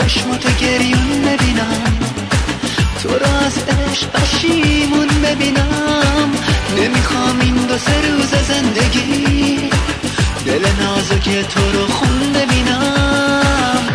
چشماتو گریون ببینم، تو رو از عشق پشیمون ببینم. نمیخوام این 2-3 روز زندگی دل نازک تو رو خون ببینم.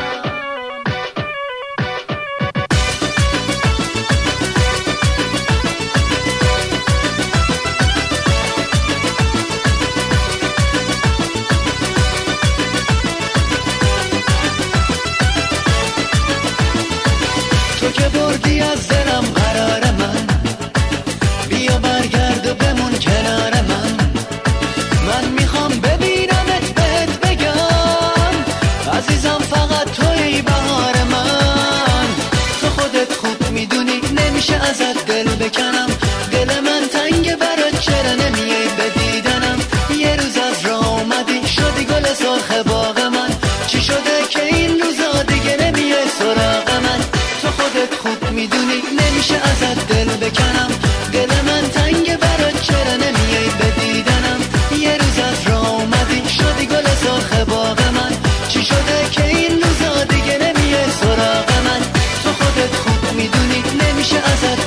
تو که بردی از دلم قرار من، بیا برگرد و بمون کنار من. من میخوام ببینمت بهت بگم عزیزم فقط توی بهار من. تو خودت خوب میدونی نمیشه ازت دل بکنم، دل من تنگ برات چرا نمیای به دیدنم. یه روز از راه اومدی شدی گل سرخ باغ من، چی شده که این روزا دیگه نمیای سراغ من. تو خودت خوب میدونی نمیشه ازت دل بکنم، دل من تنگ برات چرا نمیای به دیدنم. یه روز از راه اومدی شدی گل سرخ باغ من، چی شده که این روزا دیگه نمیای سراغ من. تو خودت خوب میدونی نمیشه ازت